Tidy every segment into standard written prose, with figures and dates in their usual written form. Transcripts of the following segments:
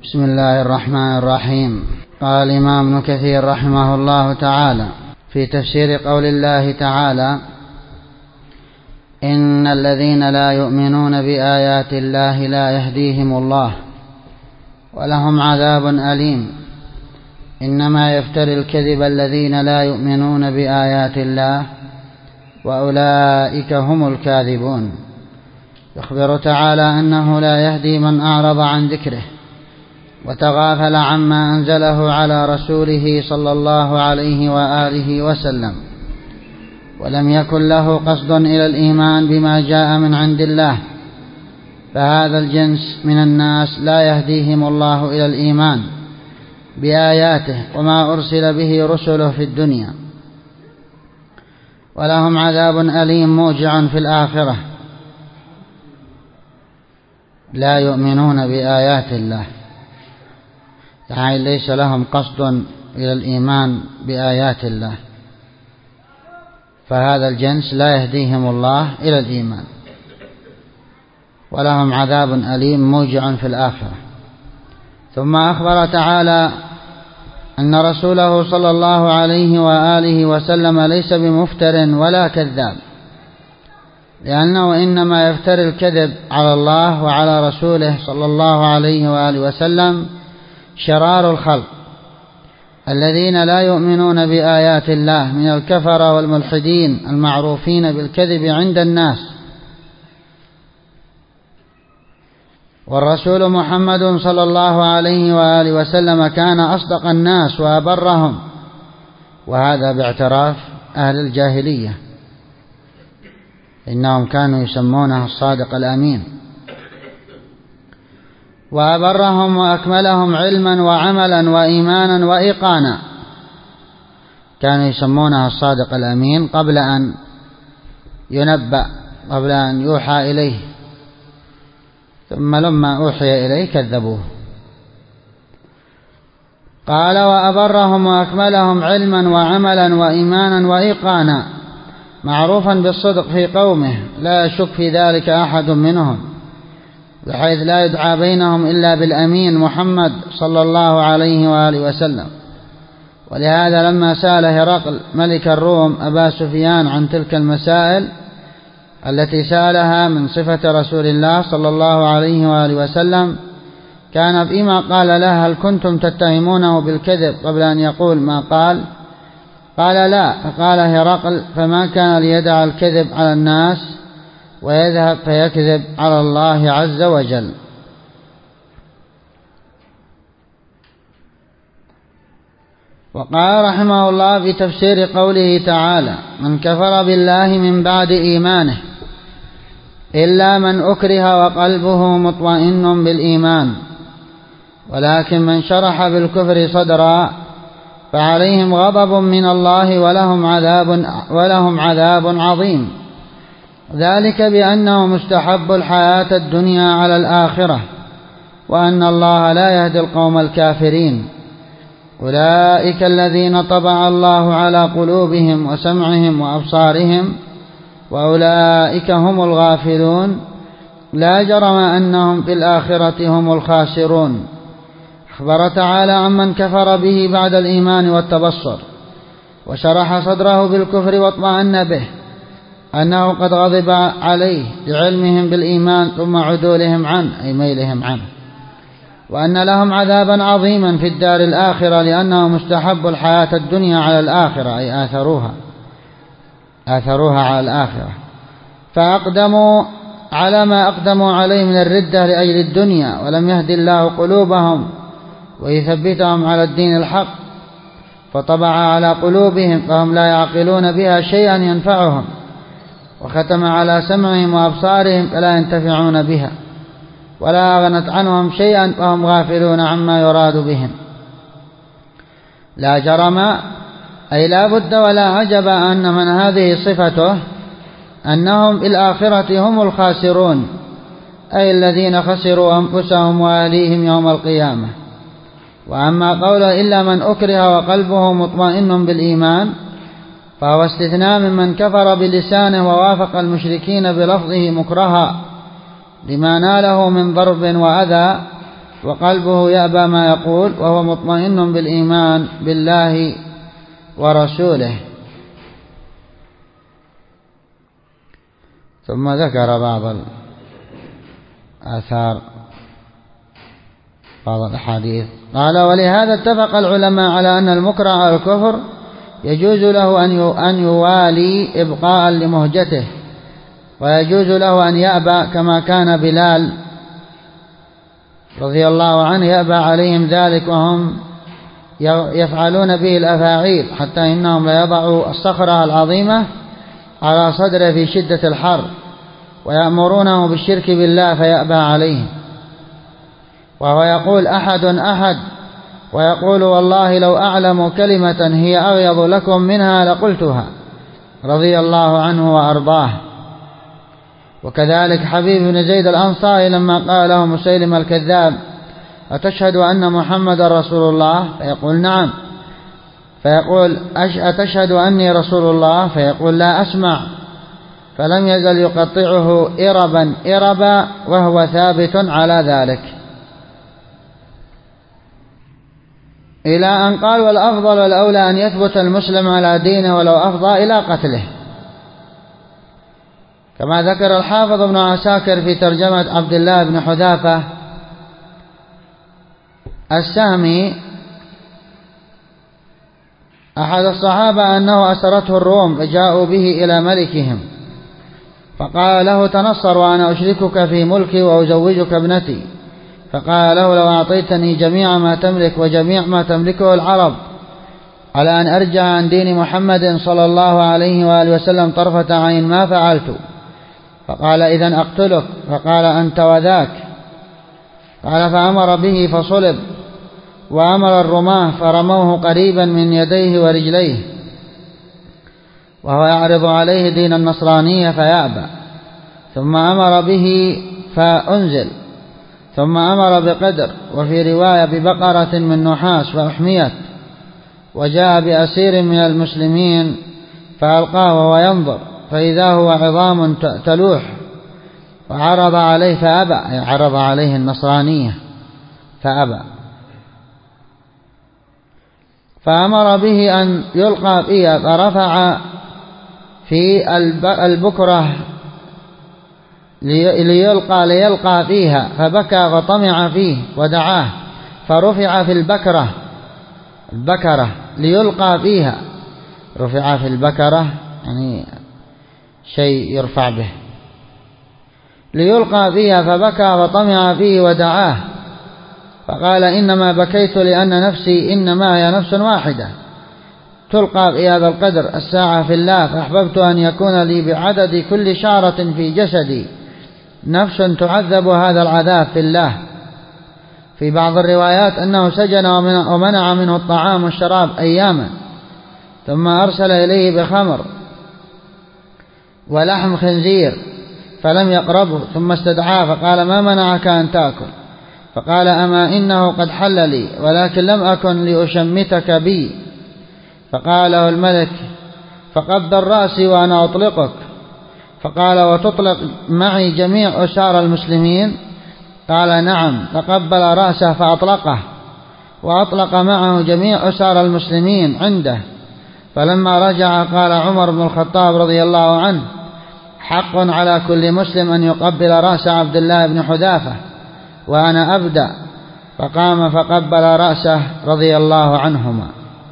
بسم الله الرحمن الرحيم. قال الإمام ابن كثير رحمه الله تعالى في تفسير قول الله تعالى: إن الذين لا يؤمنون بآيات الله لا يهديهم الله ولهم عذاب أليم. إنما يفتري الكذب الذين لا يؤمنون بآيات الله وأولئك هم الكاذبون. يخبر تعالى أنه لا يهدي من أعرض عن ذكره وتغافل عما أنزله على رسوله صلى الله عليه وآله وسلم، ولم يكن له قصد إلى الإيمان بما جاء من عند الله، فهذا الجنس من الناس لا يهديهم الله إلى الإيمان بآياته وما أرسل به رسله في الدنيا، ولهم عذاب أليم موجع في الآخرة. لا يؤمنون بآيات الله يعني ليس لهم قصد إلى الإيمان بآيات الله، فهذا الجنس لا يهديهم الله إلى الإيمان، ولهم عذاب أليم موجع في الآخرة. ثم أخبر تعالى أن رسوله صلى الله عليه وآله وسلم ليس بمفتر ولا كذاب، لأنه إنما يفتري الكذب على الله وعلى رسوله صلى الله عليه وآله وسلم شرار الخلق الذين لا يؤمنون بآيات الله من الكفرة والملحدين المعروفين بالكذب عند الناس. والرسول محمد صلى الله عليه وآله وسلم كان أصدق الناس وأبرهم، وهذا باعتراف أهل الجاهلية، إنهم كانوا يسمونه الصادق الأمين، وأبرهم وأكملهم علما وعملا وإيمانا وإيقانا. كانوا يسمونه الصادق الأمين قبل أن ينبأ، قبل أن يوحى إليه، ثم لما أوحي إليه كذبوه. قال: وأبرهم وأكملهم علما وعملا وإيمانا وإيقانا، معروفا بالصدق في قومه لا يشك في ذلك أحد منهم، بحيث لا يدعى بينهم إلا بالأمين محمد صلى الله عليه وآله وسلم. ولهذا لما سأل هرقل ملك الروم أبا سفيان عن تلك المسائل التي سألها من صفة رسول الله صلى الله عليه وآله وسلم، كان فيما قال له: هل كنتم تتهمونه بالكذب قبل أن يقول ما قال؟ قال: لا. فقال هرقل: فما كان ليدع الكذب على الناس ويذهب فيكذب على الله عز وجل. وقال رحمه الله في تفسير قوله تعالى: من كفر بالله من بعد إيمانه إلا من أكره وقلبه مطمئن بالإيمان، ولكن من شرح بالكفر صدرا فعليهم غضب من الله ولهم عذاب عظيم، ذلك بأنه مستحب الحياة الدنيا على الآخرة، وأن الله لا يهدي القوم الكافرين. أولئك الذين طبع الله على قلوبهم وسمعهم وأبصارهم وأولئك هم الغافلون، لا جرم أنهم في الآخرة هم الخاسرون. أخبر تعالى عمن كفر به بعد الإيمان والتبصر وشرح صدره بالكفر واطمأن به أنه قد غضب عليه لعلمهم بالإيمان ثم عدولهم عنه أي ميلهم عنه، وأن لهم عذابا عظيما في الدار الآخرة لأنه مستحب الحياة الدنيا على الآخرة أي آثروها على الآخرة، فأقدموا على ما أقدموا عليه من الردة لأجل الدنيا، ولم يهدي الله قلوبهم ويثبتهم على الدين الحق، فطبع على قلوبهم فهم لا يعقلون بها شيئا ينفعهم، وختم على سمعهم وأبصارهم فلا ينتفعون بها، ولا أغنت عنهم شيئا فهم غافلون عما يراد بهم. لا جرم أي لا بد ولا عجب أن من هذه صفته أنهم في الآخرة هم الخاسرون، أي الذين خسروا أنفسهم وأهليهم يوم القيامة. وأما قوله إلا من أكره وقلبه مطمئن بالإيمان فهو استثناء ممن كفر بلسانه ووافق المشركين بلفظه مكرها لما ناله من ضرب وأذى، وقلبه يأبى ما يقول وهو مطمئن بالإيمان بالله ورسوله. ثم ذكر بعض الآثار بعض الأحاديث قال: ولهذا اتفق العلماء على أن المكره على الكفر يجوز له أن يوالي إبقاء لمهجته، ويجوز له أن يأبى كما كان بلال رضي الله عنه يأبى عليهم ذلك وهم يفعلون به الأفاعيل، حتى إنهم ليضعوا الصخرة العظيمة على صدره في شدة الحر ويأمرونه بالشرك بالله فيأبى عليهم، وهو يقول أحد أحد، ويقول والله لو أعلم كلمة هي أغيظ لكم منها لقلتها، رضي الله عنه وأرضاه. وكذلك حبيب بن زيد الأنصاري لما قال له مسيلمة الكذاب: أتشهد أن محمد رسول الله؟ فيقول: نعم. فيقول: أتشهد أني رسول الله؟ فيقول: لا أسمع. فلم يزل يقطعه إربا إربا وهو ثابت على ذلك، إلى أن قال: والأفضل والأولى أن يثبت المسلم على دينه ولو أفضى إلى قتله. كما ذكر الحافظ ابن عساكر في ترجمة عبد الله بن حذافة السهمي أحد الصحابة أنه أسرته الروم فجاءوا به إلى ملكهم، فقال له: تنصر وأنا أشركك في ملكي وأزوجك ابنتي. فقال له: لو أعطيتني جميع ما تملك وجميع ما تملكه العرب على أن أرجع عن دين محمد صلى الله عليه وآله وسلم طرفة عين ما فعلت. فقال: إذن أقتلك. فقال: أنت وذاك. قال: فأمر به فصلب، وأمر الرماة فرموه قريبا من يديه ورجليه، وهو يعرض عليه دين النصرانية فيأبى. ثم أمر به فأنزل، ثم أمر بقدر، وفي رواية ببقرة من نحاس فأحميت، وجاء بأسير من المسلمين فألقاه وهو ينظر فإذا هو عظام تلوح، وعرض عليه فأبى، عرض عليه النصرانية فأبى. فأمر به أن يلقى فيها، فرفع في البكرة ليلقى فيها، فبكى فطمع فيه ودعاه، فرفع في البكرة ليلقى فيها، رفع في البكرة يعني شيء يرفع به، ليلقى فيها، فبكى فطمع فيه ودعاه، فقال: إنما بكيت لأن نفسي إنما هي نفس واحدة تلقى في هذا القدر الساعة في الله، فأحببت أن يكون لي بعدد كل شعرة في جسدي نفس تعذب هذا العذاب في الله. في بعض الروايات أنه سجن ومنع منه الطعام والشراب أياما، ثم أرسل إليه بخمر ولحم خنزير فلم يقربه، ثم استدعاه فقال: ما منعك أن تأكل؟ فقال: أما إنه قد حل لي ولكن لم أكن لأشمتك بي. فقال له الملك: فقبل رأسي وأنا أطلقك. فقال: وتطلق معي جميع أسار المسلمين؟ قال: نعم. فقبل رأسه فأطلقه، وأطلق معه جميع أسار المسلمين عنده. فلما رجع قال عمر بن الخطاب رضي الله عنه: حق على كل مسلم أن يقبل رأس عبد الله بن حذافة وأنا أبدأ. فقام فقبل رأسه رضي الله عنهما.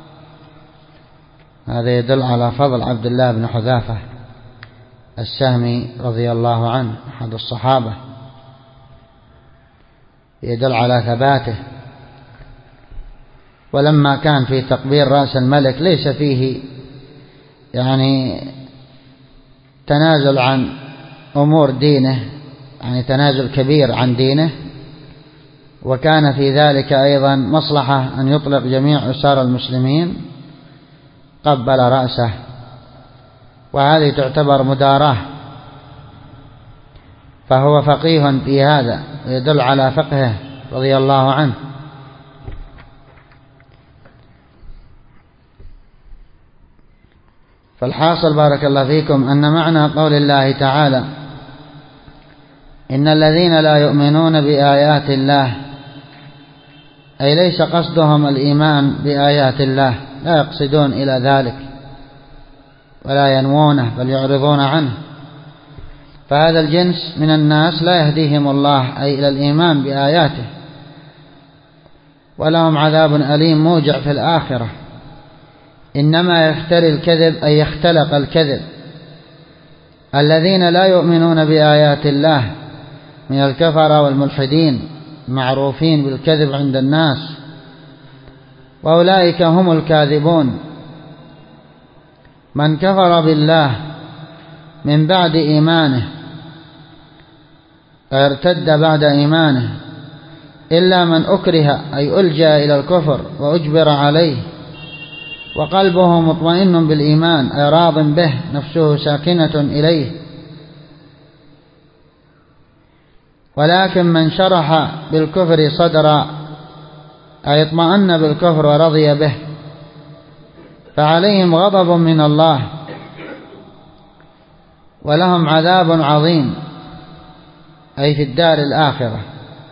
هذا يدل على فضل عبد الله بن حذافة السهمي رضي الله عنه، أحد الصحابة، يدل على ثباته. ولما كان في تقبيل رأس الملك ليس فيه يعني تنازل عن أمور دينه، يعني تنازل كبير عن دينه، وكان في ذلك أيضا مصلحة أن يطلق جميع أسار المسلمين، قبل رأسه، وهذه تعتبر مداراة، فهو فقيه في هذا، يدل على فقهه رضي الله عنه. فالحاصل بارك الله فيكم أن معنى قول الله تعالى: إن الذين لا يؤمنون بآيات الله أي ليس قصدهم الإيمان بآيات الله، لا يقصدون إلى ذلك ولا ينوونه بل يعرضون عنه. فهذا الجنس من الناس لا يهديهم الله أي إلى الإيمان بآياته، ولهم عذاب أليم موجع في الآخرة. إنما يفتري الكذب أي يختلق الكذب الذين لا يؤمنون بآيات الله من الكفرة والملحدين معروفين بالكذب عند الناس، وأولئك هم الكاذبون. من كفر بالله من بعد إيمانه فارتد بعد إيمانه إلا من أكره أي ألجأ إلى الكفر وأجبر عليه وقلبه مطمئن بالإيمان أي راض به، نفسه ساكنة إليه. ولكن من شرح بالكفر صدرا أي اطمأن بالكفر ورضي به فعليهم غضب من الله ولهم عذاب عظيم أي في الدار الآخرة.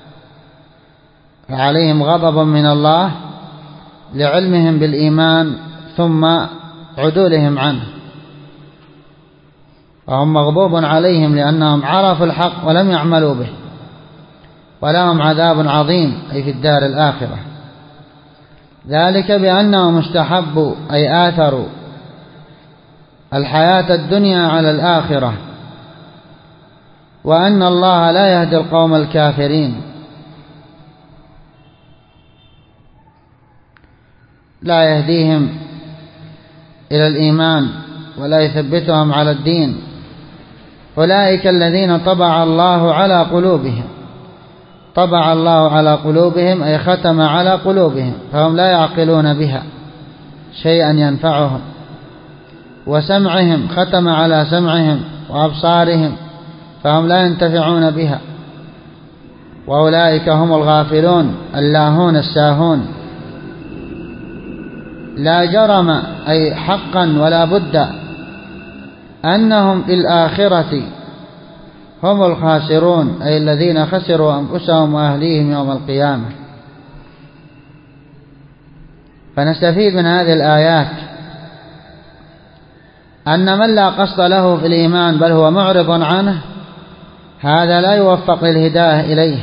فعليهم غضب من الله لعلمهم بالإيمان ثم عدولهم عنه، وهم مغضوب عليهم لأنهم عرفوا الحق ولم يعملوا به، ولهم عذاب عظيم أي في الدار الآخرة. ذلك بأنهم استحبوا أي آثروا الحياة الدنيا على الآخرة، وأن الله لا يهدي القوم الكافرين، لا يهديهم إلى الإيمان ولا يثبتهم على الدين. أولئك الذين طبع الله على قلوبهم، طبع الله على قلوبهم أي ختم على قلوبهم فهم لا يعقلون بها شيئا ينفعهم، وسمعهم ختم على سمعهم وأبصارهم فهم لا ينتفعون بها. وأولئك هم الغافلون اللاهون الساهون. لا جرم أي حقا ولا بد أنهم في الآخرة هم الخاسرون أي الذين خسروا أنفسهم وأهليهم يوم القيامة. فنستفيد من هذه الآيات أن من لا قصد له في الإيمان بل هو معرض عنه هذا لا يوفق للهداية إليه.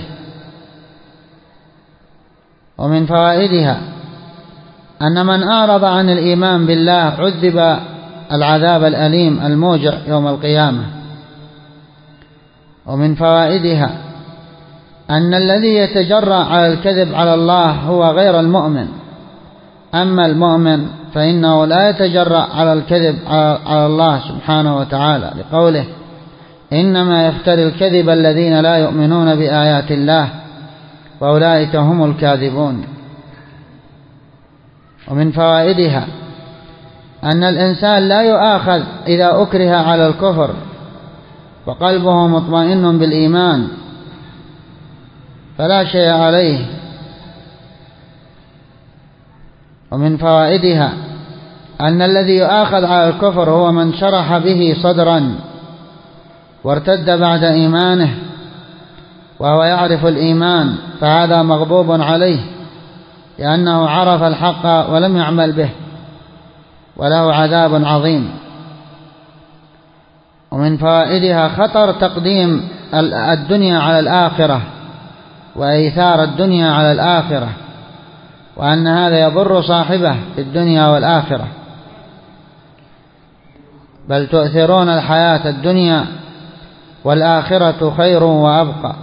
ومن فوائدها أن من أعرض عن الإيمان بالله عذب العذاب الأليم الموجع يوم القيامة. ومن فوائدها أن الذي يتجرأ على الكذب على الله هو غير المؤمن، أما المؤمن فإنه لا يتجرأ على الكذب على الله سبحانه وتعالى، لقوله إنما يفتري الكذب الذين لا يؤمنون بآيات الله وأولئك هم الكاذبون. ومن فوائدها أن الإنسان لا يؤاخذ إذا أكره على الكفر وقلبه مطمئن بالإيمان فلا شيء عليه. ومن فوائدها أن الذي يؤاخذ على الكفر هو من شرح به صدرا وارتد بعد إيمانه وهو يعرف الإيمان فهذا مغضوب عليه لأنه عرف الحق ولم يعمل به وله عذاب عظيم. ومن فوائدها خطر تقديم الدنيا على الآخرة وإيثار الدنيا على الآخرة، وأن هذا يضر صاحبه في الدنيا والآخرة، بل تؤثرون الحياة الدنيا والآخرة خير وأبقى.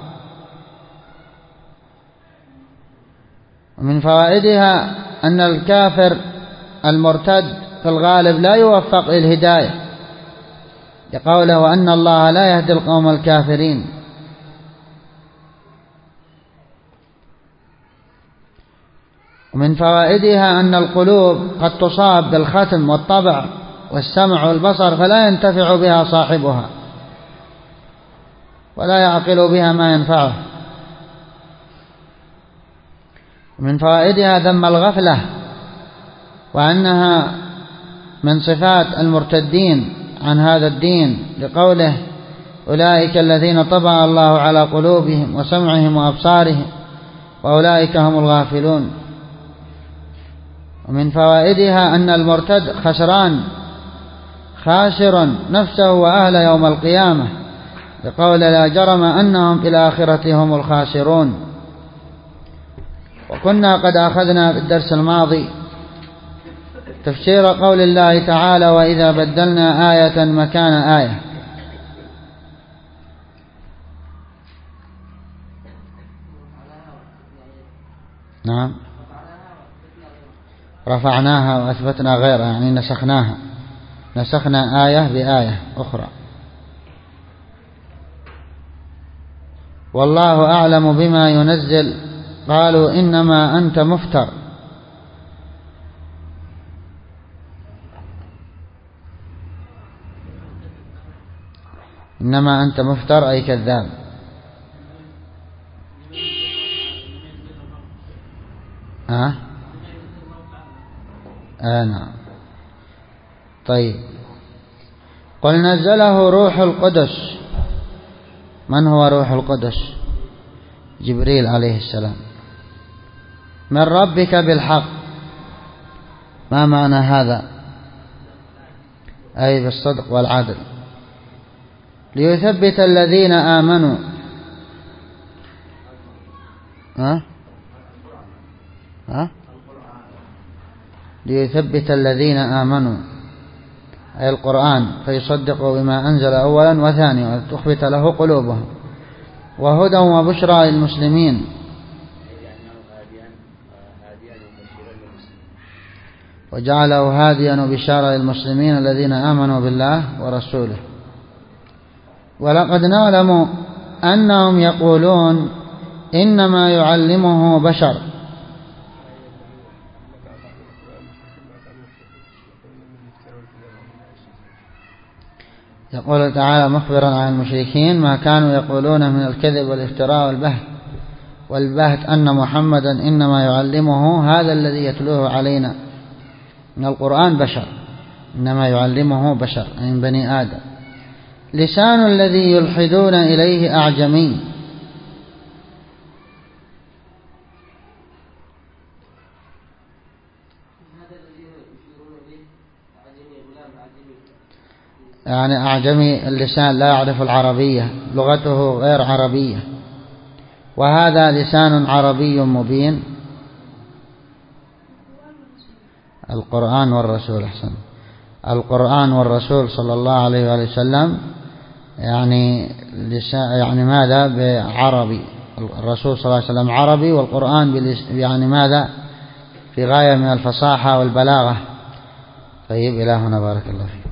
ومن فوائدها أن الكافر المرتد في الغالب لا يوفق للهداية، لقوله وأن الله لا يهدي القوم الكافرين. ومن فوائدها أن القلوب قد تصاب بالختم والطبع والسمع والبصر فلا ينتفع بها صاحبها ولا يعقل بها ما ينفعه. ومن فوائدها ذم الغفلة وأنها من صفات المرتدين عن هذا الدين، لقوله أولئك الذين طبع الله على قلوبهم وسمعهم وأبصارهم وأولئك هم الغافلون. ومن فوائدها أن المرتد خاسر نفسه وأهله يوم القيامة، بقول لا جرم أنهم في الآخرة هم الخاسرون. وكنا قد أخذنا في الدرس الماضي تفسير قول الله تعالى وإذا بدلنا آية مكان آية. نعم، رفعناها وأثبتنا غيرها، يعني نسخنا آية بآية أخرى. والله أعلم بما ينزل قالوا إنما أنت مفتر. إنما أنت مفتر أي كذاب. نعم. طيب، قل نزله روح القدس. من هو روح القدس؟ جبريل عليه السلام، من ربك بالحق. ما معنى هذا؟ أي بالصدق والعدل، ليثبت الذين آمنوا. ليثبت الذين آمنوا أي القرآن، فيصدقوا بما أنزل أولا وثانيا وتخبت له قلوبهم، وهدى وبشرى للمسلمين. وجعله هاديا وبشارة للمسلمين الذين آمنوا بالله ورسوله. ولقد نعلم أنهم يقولون إنما يعلمه بشر. يقول تعالى مخبرا عن المشركين ما كانوا يقولون من الكذب والافتراء والبهت أن محمدا إنما يعلمه هذا الذي يتلوه علينا من القرآن بشر. إنما يعلمه بشر أي من بني آدم. لسان الذي يلحدون إليه أعجمي. يعني أعجمي اللسان لا يعرف العربية، لغته غير عربية. وهذا لسان عربي مبين. القرآن والرسول، أحسن، القرآن والرسول صلى الله عليه وآله وسلم يعني ماذا بعربي. الرسول صلى الله عليه وسلم عربي، والقرآن يعني ماذا في غاية من الفصاحة والبلاغة. طيب، إلى هنا بارك الله فيك.